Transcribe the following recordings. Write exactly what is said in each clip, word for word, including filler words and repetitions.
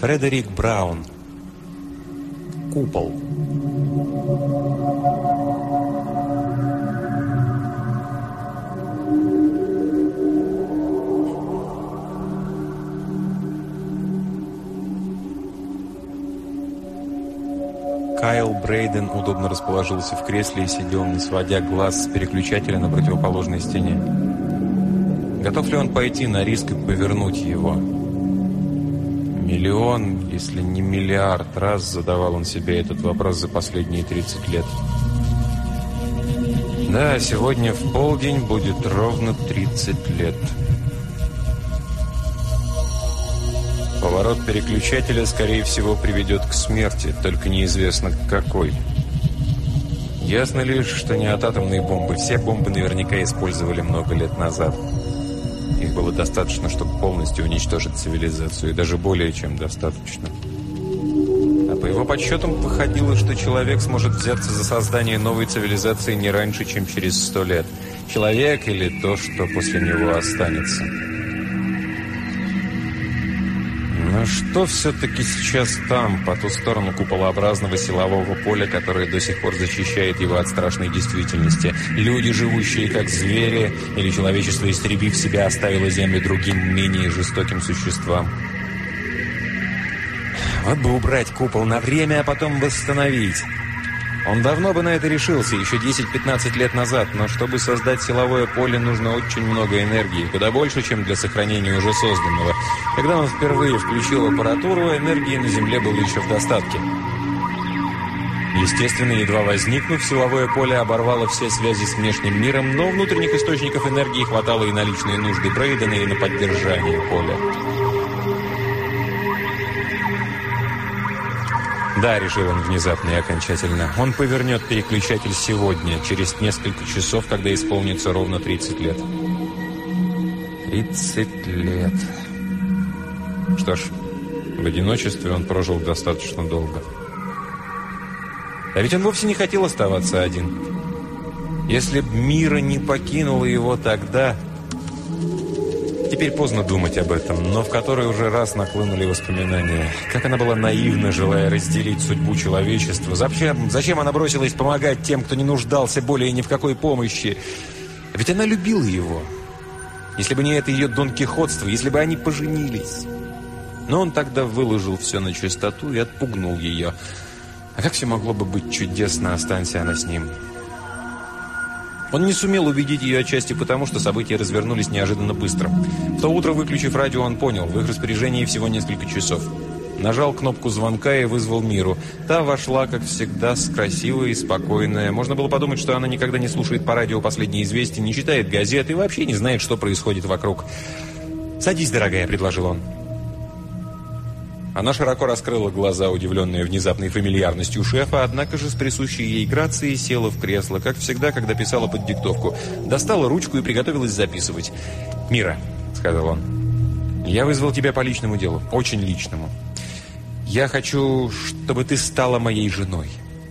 Фредерик Браун. Купол. Кайл Брейден удобно расположился в кресле и сидел, не сводя глаз с переключателя на противоположной стене. Готов ли он пойти на риск и повернуть его? Миллион, если не миллиард раз задавал он себе этот вопрос за последние тридцать лет. Да, сегодня в полдень будет ровно тридцать лет. Поворот переключателя, скорее всего, приведет к смерти, только неизвестно к какой. Ясно лишь, что не от атомной бомбы. Все бомбы наверняка использовали много лет назад. Их было достаточно, чтобы полностью уничтожить цивилизацию, и даже более чем достаточно. А по его подсчетам выходило, что человек сможет взяться за создание новой цивилизации не раньше, чем через сто лет. Человек или то, что после него останется. Но что все-таки сейчас там, по ту сторону куполообразного силового поля, которое до сих пор защищает его от страшной действительности? Люди, живущие как звери, или человечество, истребив себя, оставило Землю другим, менее жестоким существам? Вот бы убрать купол на время, а потом восстановить. Он давно бы на это решился, еще десять-пятнадцать лет назад, но чтобы создать силовое поле, нужно очень много энергии, куда больше, чем для сохранения уже созданного. Когда он впервые включил аппаратуру, энергии на Земле было еще в достатке. Естественно, едва возникнув, силовое поле оборвало все связи с внешним миром, но внутренних источников энергии хватало и на личные нужды Брейдена, и на поддержание поля. Да, решил он внезапно и окончательно. Он повернет переключатель сегодня, через несколько часов, когда исполнится ровно тридцать лет. тридцать лет. Что ж, в одиночестве он прожил достаточно долго. А ведь он вовсе не хотел оставаться один. Если б Мира не покинула его тогда... Теперь поздно думать об этом, но в который уже раз нахлынули воспоминания. Как она была наивна, желая разделить судьбу человечества. Зачем, зачем она бросилась помогать тем, кто не нуждался более ни в какой помощи? Ведь она любила его. Если бы не это ее донкихотство, если бы они поженились. Но он тогда выложил все на чистоту и отпугнул ее. А как все могло бы быть чудесно, останься она с ним? Он не сумел убедить ее отчасти потому, что события развернулись неожиданно быстро. В то утро, выключив радио, он понял, в их распоряжении всего несколько часов. Нажал кнопку звонка и вызвал Миру. Та вошла, как всегда, с красивой и спокойная. Можно было подумать, что она никогда не слушает по радио последние известия, не читает газет и вообще не знает, что происходит вокруг. «Садись, дорогая», — предложил он. Она широко раскрыла глаза, удивленная внезапной фамильярностью шефа, однако же с присущей ей грацией села в кресло, как всегда, когда писала под диктовку. Достала ручку и приготовилась записывать. «Мира», — сказал он, — «я вызвал тебя по личному делу, очень личному. Я хочу, чтобы ты стала моей женой».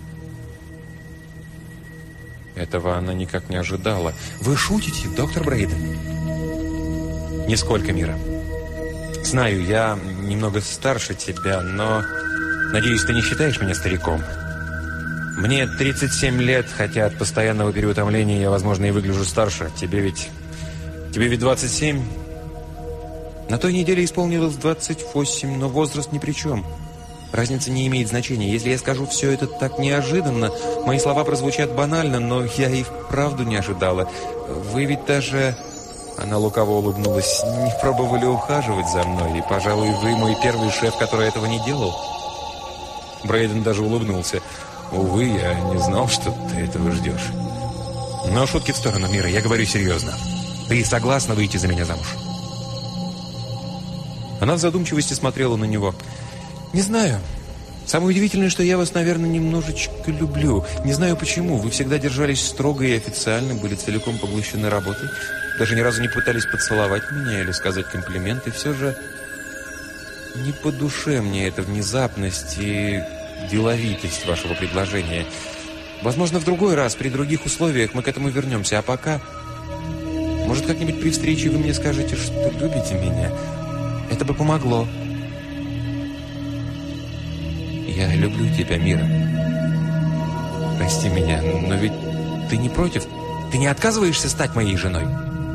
Этого она никак не ожидала. «Вы шутите, доктор Брейден?» «Нисколько, Мира. Знаю, я немного старше тебя, но, надеюсь, ты не считаешь меня стариком. Мне тридцать семь лет, хотя от постоянного переутомления я, возможно, и выгляжу старше. Тебе ведь... Тебе ведь двадцать семь? На той неделе исполнилось двадцать восемь, но возраст ни при чем. Разница не имеет значения. Если я скажу все это так неожиданно, мои слова прозвучат банально, но я и вправду не ожидала. Вы ведь даже... Она лукаво улыбнулась. «Не пробовали ухаживать за мной, и, пожалуй, вы мой первый шеф, который этого не делал». Брейден даже улыбнулся. «Увы, я не знал, что ты этого ждешь». «Но шутки в сторону, Мира, я говорю серьезно. Ты согласна выйти за меня замуж?» Она в задумчивости смотрела на него. «Не знаю. Самое удивительное, что я вас, наверное, немножечко люблю. Не знаю почему. Вы всегда держались строго и официально, были целиком поглощены работой. Даже ни разу не пытались поцеловать меня или сказать комплименты. Все же не по душе мне эта внезапность и деловитость вашего предложения. Возможно, в другой раз, при других условиях мы к этому вернемся. А пока, может, как-нибудь при встрече вы мне скажете, что любите меня? Это бы помогло». «Я люблю тебя, Мира. Прости меня, но ведь ты не против? Ты не отказываешься стать моей женой?»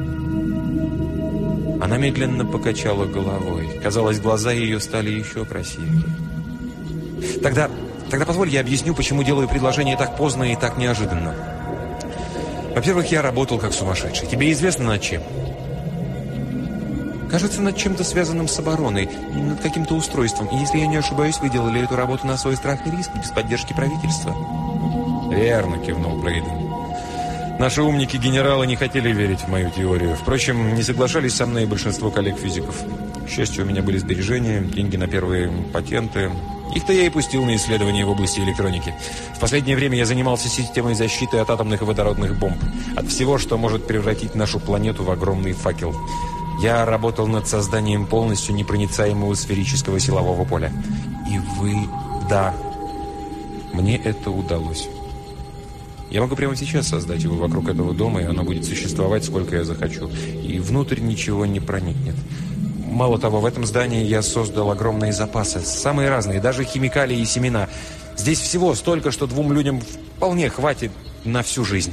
Она медленно покачала головой. Казалось, глаза ее стали еще красивее. «Тогда, тогда позволь, я объясню, почему делаю предложение так поздно и так неожиданно. Во-первых, я работал как сумасшедший. Тебе известно над чем?» «Кажется, над чем-то связанным с обороной и над каким-то устройством. И если я не ошибаюсь, вы делали эту работу на свой страх и риск, без поддержки правительства». «Верно», — кивнул Брейден. «Наши умники-генералы не хотели верить в мою теорию. Впрочем, не соглашались со мной и большинство коллег-физиков. К счастью, у меня были сбережения, деньги на первые патенты. Их-то я и пустил на исследования в области электроники. В последнее время я занимался системой защиты от атомных и водородных бомб. От всего, что может превратить нашу планету в огромный факел. Я работал над созданием полностью непроницаемого сферического силового поля. И вы... Да, мне это удалось. Я могу прямо сейчас создать его вокруг этого дома, и оно будет существовать, сколько я захочу. И внутрь ничего не проникнет. Мало того, в этом здании я создал огромные запасы, самые разные, даже химикалии и семена. Здесь всего столько, что двум людям вполне хватит на всю жизнь».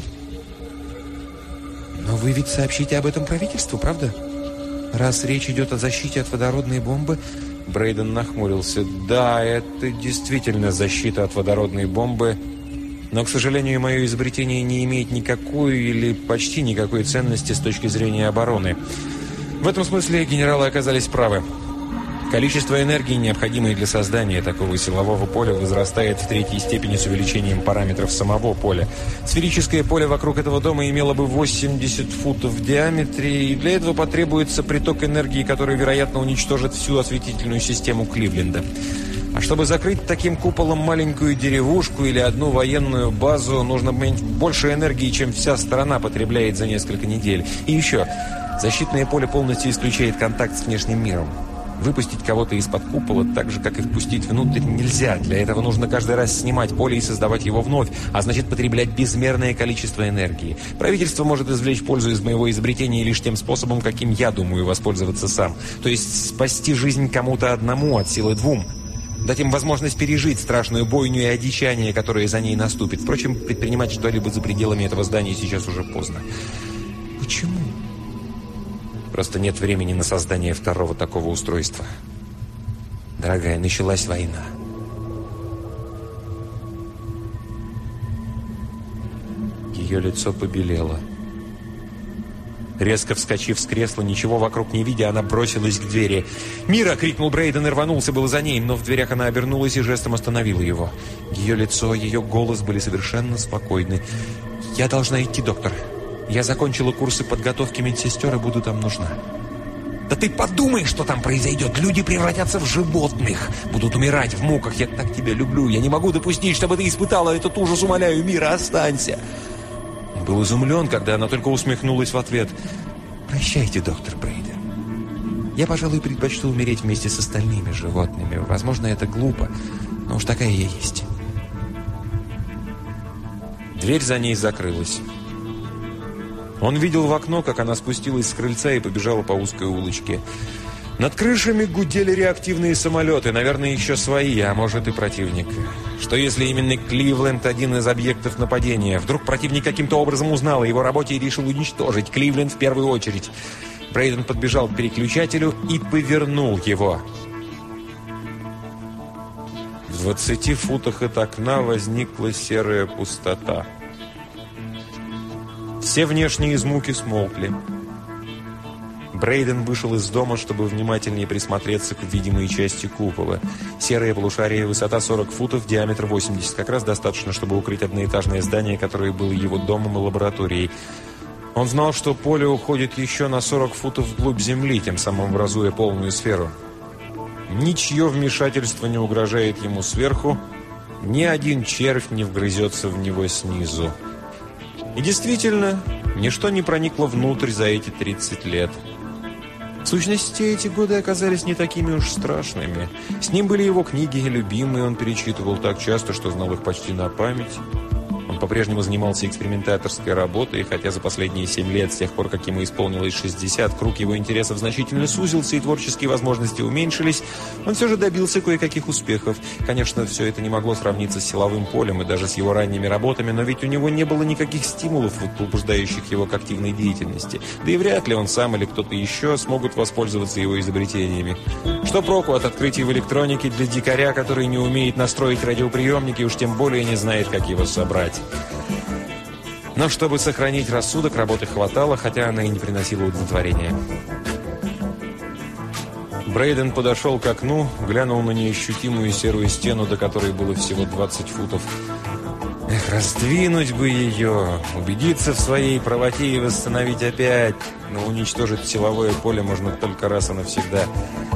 «Но вы ведь сообщите об этом правительству, правда? Раз речь идет о защите от водородной бомбы...» Брейден нахмурился. «Да, это действительно защита от водородной бомбы, но, к сожалению, мое изобретение не имеет никакой или почти никакой ценности с точки зрения обороны. В этом смысле генералы оказались правы. Количество энергии, необходимой для создания такого силового поля, возрастает в третьей степени с увеличением параметров самого поля. Сферическое поле вокруг этого дома имело бы восемьдесят футов в диаметре, и для этого потребуется приток энергии, который, вероятно, уничтожит всю осветительную систему Кливленда. А чтобы закрыть таким куполом маленькую деревушку или одну военную базу, нужно иметь больше энергии, чем вся страна потребляет за несколько недель. И еще, защитное поле полностью исключает контакт с внешним миром. Выпустить кого-то из-под купола, так же, как и впустить внутрь, нельзя. Для этого нужно каждый раз снимать поле и создавать его вновь, а значит потреблять безмерное количество энергии. Правительство может извлечь пользу из моего изобретения лишь тем способом, каким я думаю воспользоваться сам. То есть спасти жизнь кому-то одному от силы двум. Дать им возможность пережить страшную бойню и одичание, которое за ней наступит. Впрочем, предпринимать что-либо за пределами этого здания сейчас уже поздно. Почему? Просто нет времени на создание второго такого устройства. Дорогая, началась война. Ее лицо побелело. Резко вскочив с кресла, ничего вокруг не видя, она бросилась к двери. «Мира!» — крикнул Брейден и рванулся было за ней, но в дверях она обернулась и жестом остановила его. Ее лицо, ее голос были совершенно спокойны. «Я должна идти, доктор. Я закончила курсы подготовки медсестер и буду там нужна». «Да ты подумай, что там произойдет! Люди превратятся в животных! Будут умирать в муках! Я так тебя люблю! Я не могу допустить, чтобы ты испытала этот ужас! Умоляю, Мира, останься!» Он был изумлен, когда она только усмехнулась в ответ. «Прощайте, доктор Брейден. Я, пожалуй, предпочту умереть вместе с остальными животными. Возможно, это глупо, но уж такая я есть». Дверь за ней закрылась. Он видел в окно, как она спустилась с крыльца и побежала по узкой улочке. Над крышами гудели реактивные самолеты, наверное, еще свои, а может и противник. Что если именно Кливленд один из объектов нападения? Вдруг противник каким-то образом узнал о его работе и решил уничтожить Кливленд в первую очередь. Брейден подбежал к переключателю и повернул его. В двадцати футах от окна возникла серая пустота. Все внешние звуки смолкли. Брейден вышел из дома, чтобы внимательнее присмотреться к видимой части купола. Серое полушарие, высота сорок футов, диаметр восемьдесят. Как раз достаточно, чтобы укрыть одноэтажное здание, которое было его домом и лабораторией. Он знал, что поле уходит еще на сорок футов вглубь земли, тем самым образуя полную сферу. Ничье вмешательство не угрожает ему сверху, ни один червь не вгрызется в него снизу. И действительно, ничто не проникло внутрь за эти тридцать лет. В сущности, эти годы оказались не такими уж страшными. С ним были его книги любимые, он перечитывал так часто, что знал их почти на память. Он Он по-прежнему занимался экспериментаторской работой, хотя за последние семь лет, с тех пор, как ему исполнилось шестьдесят, круг его интересов значительно сузился и творческие возможности уменьшились, он все же добился кое-каких успехов. Конечно, все это не могло сравниться с силовым полем и даже с его ранними работами, но ведь у него не было никаких стимулов, побуждающих его к активной деятельности. Да и вряд ли он сам или кто-то еще смогут воспользоваться его изобретениями. Что проку от открытий в электронике для дикаря, который не умеет настроить радиоприемник и уж тем более не знает, как его собрать? Но чтобы сохранить рассудок, работы хватало, хотя она и не приносила удовлетворения. Брейден подошел к окну, глянул на неощутимую серую стену, до которой было всего двадцать футов. Эх, раздвинуть бы ее, убедиться в своей правоте и восстановить опять. Но уничтожить силовое поле можно только раз и навсегда.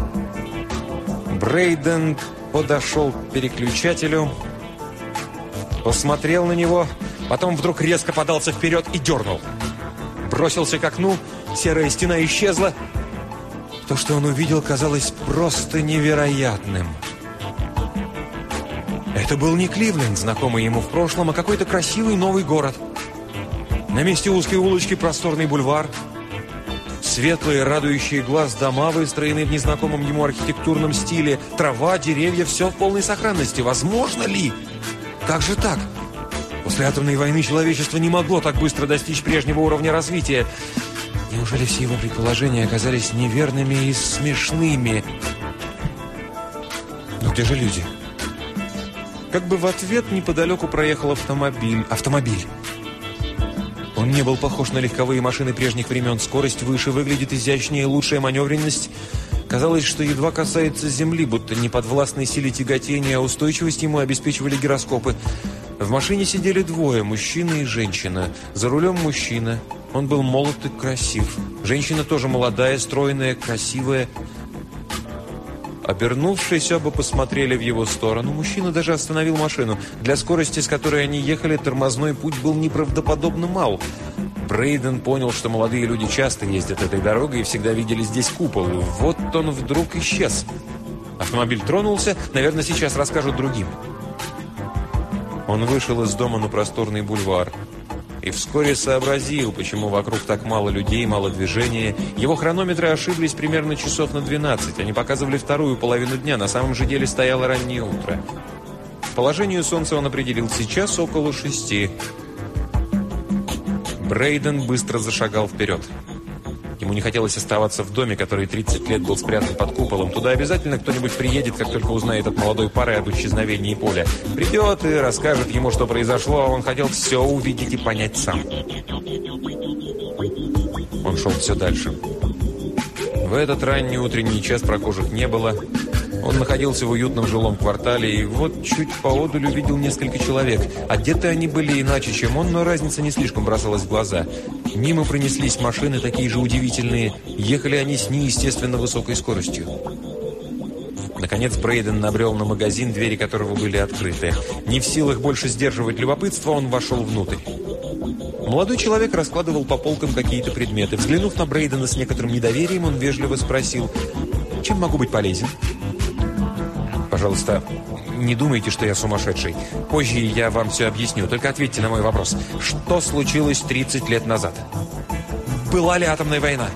Брейден подошел к переключателю, посмотрел на него, потом вдруг резко подался вперед и дернул. Бросился к окну, серая стена исчезла. То, что он увидел, казалось просто невероятным. Это был не Кливленд, знакомый ему в прошлом, а какой-то красивый новый город. На месте узкой улочки просторный бульвар. Светлые, радующие глаз дома, выстроенные в незнакомом ему архитектурном стиле. Трава, деревья, все в полной сохранности. Возможно ли? Как же так? После атомной войны человечество не могло так быстро достичь прежнего уровня развития. Неужели все его предположения оказались неверными и смешными? Но где же люди? Как бы в ответ неподалеку проехал автомобиль. Автомобиль. Он не был похож на легковые машины прежних времен. Скорость выше, выглядит изящнее, лучшая маневренность. Казалось, что едва касается земли, будто не подвластной силе тяготения, а устойчивость ему обеспечивали гироскопы. В машине сидели двое, мужчина и женщина. За рулем мужчина. Он был молод и красив. Женщина тоже молодая, стройная, красивая. Обернувшись, оба посмотрели в его сторону. Мужчина даже остановил машину. Для скорости, с которой они ехали, тормозной путь был неправдоподобно мал. Брейден понял, что молодые люди часто ездят этой дорогой и всегда видели здесь купол. Вот он вдруг исчез. Автомобиль тронулся. Наверное, сейчас расскажут другим. Он вышел из дома на просторный бульвар. И вскоре сообразил, почему вокруг так мало людей, мало движения. Его хронометры ошиблись примерно часов на двенадцать. Они показывали вторую половину дня. На самом же деле стояло раннее утро. По положению солнца он определил сейчас около шести. Брейден быстро зашагал вперед. Ему не хотелось оставаться в доме, который тридцать лет был спрятан под куполом. Туда обязательно кто-нибудь приедет, как только узнает от молодой пары об исчезновении Поля. Придет и расскажет ему, что произошло, а он хотел все увидеть и понять сам. Он шел все дальше. В этот ранний утренний час прохожих не было. Он находился в уютном жилом квартале, и вот чуть поодаль увидел несколько человек. Одеты они были иначе, чем он, но разница не слишком бросалась в глаза. Мимо пронеслись машины, такие же удивительные. Ехали они с неестественно высокой скоростью. Наконец Брейден набрел на магазин, двери которого были открыты. Не в силах больше сдерживать любопытство, он вошел внутрь. Молодой человек раскладывал по полкам какие-то предметы. Взглянув на Брейдена с некоторым недоверием, он вежливо спросил: «Чем могу быть полезен?» «Пожалуйста, не думайте, что я сумасшедший. Позже я вам все объясню. Только ответьте на мой вопрос. Что случилось тридцать лет назад? Была ли атомная война?»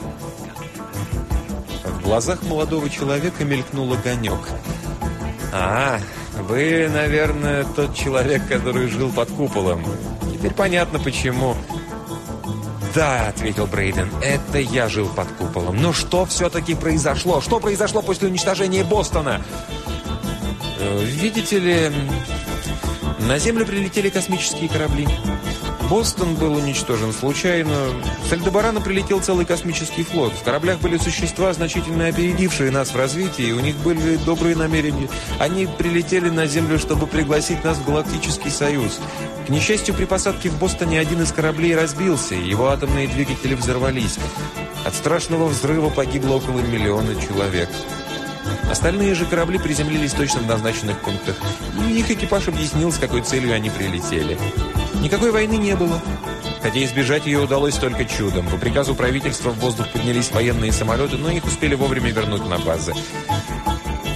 В глазах молодого человека мелькнул огонек. «А, вы, наверное, тот человек, который жил под куполом. Теперь понятно, почему». «Да», — ответил Брейден, — «это я жил под куполом. Но что все-таки произошло? Что произошло после уничтожения Бостона?» «Видите ли, на Землю прилетели космические корабли. Бостон был уничтожен случайно. С Альдебарана прилетел целый космический флот. В кораблях были существа, значительно опередившие нас в развитии, и у них были добрые намерения. Они прилетели на Землю, чтобы пригласить нас в Галактический Союз. К несчастью, при посадке в Бостоне один из кораблей разбился, и его атомные двигатели взорвались. От страшного взрыва погибло около миллиона человек. Остальные же корабли приземлились точно в назначенных пунктах, и их экипаж объяснил, с какой целью они прилетели. Никакой войны не было, хотя избежать ее удалось только чудом. По приказу правительства в воздух поднялись военные самолеты, но их успели вовремя вернуть на базы.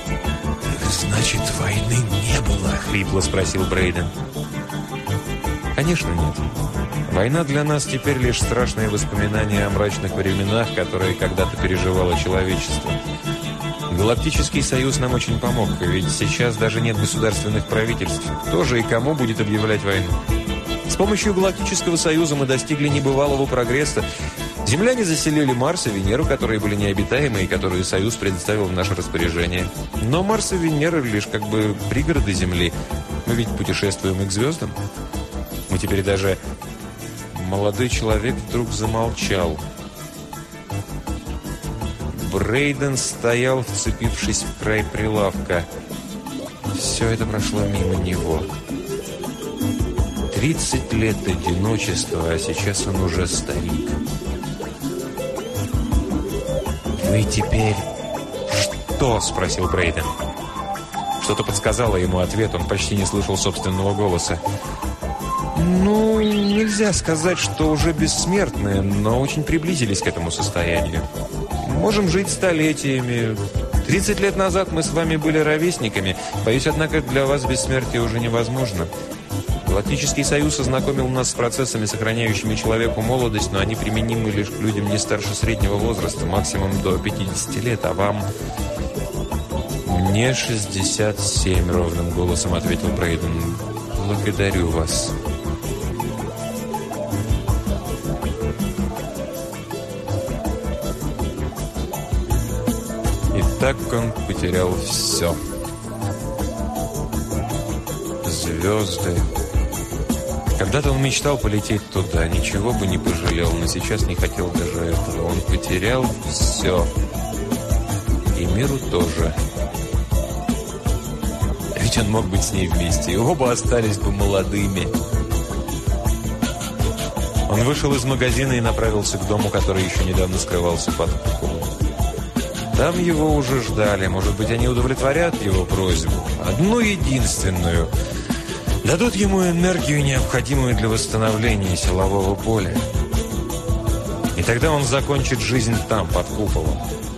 «Значит, войны не было?» — хрипло спросил Брейден. Конечно, нет. Война для нас теперь лишь страшные воспоминания о мрачных временах, которые когда-то переживало человечество. Галактический союз нам очень помог, ведь сейчас даже нет государственных правительств. Кто же и кому будет объявлять войну? С помощью Галактического союза мы достигли небывалого прогресса. Земляне заселили Марс и Венеру, которые были необитаемы и которые Союз предоставил в наше распоряжение. Но Марс и Венера лишь как бы пригороды Земли. Мы ведь путешествуем и к звездам. Мы теперь даже... Молодой человек вдруг замолчал. Брейден стоял, вцепившись в край прилавка. Все это прошло мимо него. Тридцать лет одиночества, а сейчас он уже старик. «Вы теперь что?» – спросил Брейден. Что-то подсказало ему ответ, он почти не слышал собственного голоса. «Ну, нельзя сказать, что уже бессмертны, но очень приблизились к этому состоянию. Можем жить столетиями. Тридцать лет назад мы с вами были ровесниками. Боюсь, однако, для вас бессмертие уже невозможно. Галактический союз ознакомил нас с процессами, сохраняющими человеку молодость, но они применимы лишь к людям не старше среднего возраста, максимум до пятидесяти лет, а вам...» «Мне шестьдесят семь», — ровным голосом ответил Брейден. «Благодарю вас». И так он потерял все. Звезды. Когда-то он мечтал полететь туда, ничего бы не пожалел, но сейчас не хотел даже этого. Он потерял все. И миру тоже. Ведь он мог быть с ней вместе, и оба остались бы молодыми. Он вышел из магазина и направился к дому, который еще недавно скрывался под куполом. Там его уже ждали. Может быть, они удовлетворят его просьбу. Одну единственную. Дадут ему энергию, необходимую для восстановления силового поля. И тогда он закончит жизнь там, под куполом.